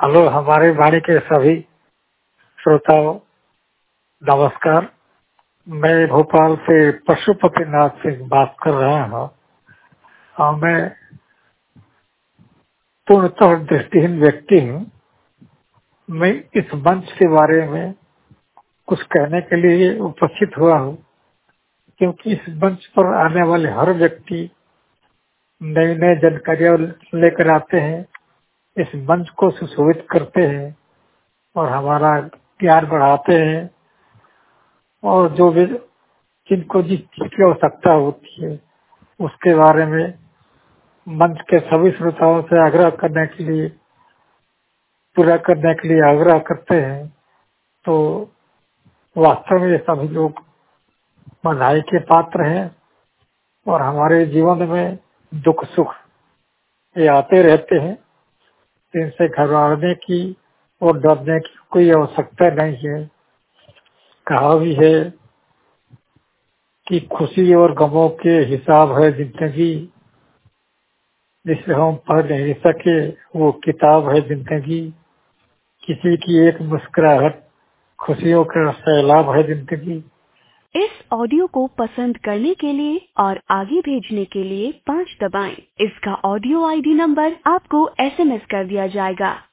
Hello, हमारे वाणी के सभी श्रोताओं, नमस्कार। मैं भोपाल से पशुपतिनाथ सिंह बात कर रहा हूँ और मैं पूर्णतः दृष्टिहीन व्यक्ति हूँ। मैं इस मंच के बारे में कुछ कहने के लिए उपस्थित हुआ हूँ, क्योंकि इस मंच पर आने वाले हर व्यक्ति नई नई जानकारियां लेकर आते हैं, इस मंच को सुशोभित करते हैं और हमारा ज्ञान बढ़ाते हैं। और जो भी जिनको जिस चीज की आवश्यकता होती है उसके बारे में मंच के सभी श्रोताओं से आग्रह करने के लिए पूरा करने के लिए आग्रह करते हैं। तो वास्तव में ये सभी लोग बधाई के पात्र हैं और हमारे जीवन में दुख सुख ये आते रहते हैं। इनसे घबराने की और डरने की कोई आवश्यकता नहीं है। कहा भी है कि खुशी और गमों के हिसाब है जिंदगी, जिसे हम पढ़ नहीं सके वो किताब है जिंदगी। किसी की एक मुस्कुराहट खुशियों का सैलाब है जिंदगी। इस ऑडियो को पसंद करने के लिए और आगे भेजने के लिए 5 दबाएं। इसका ऑडियो आईडी नंबर आपको एसएमएस कर दिया जाएगा।